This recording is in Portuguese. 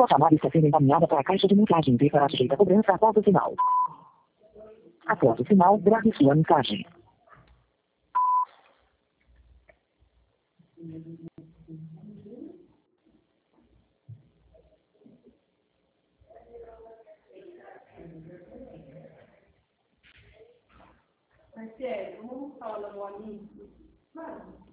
Sua chamada está sendo encaminhada para a caixa de mensagens e será sujeita a cobrança após o sinal. Após o sinal, grave sua mensagem. Marcelo, vamos falar do amigo? Claro.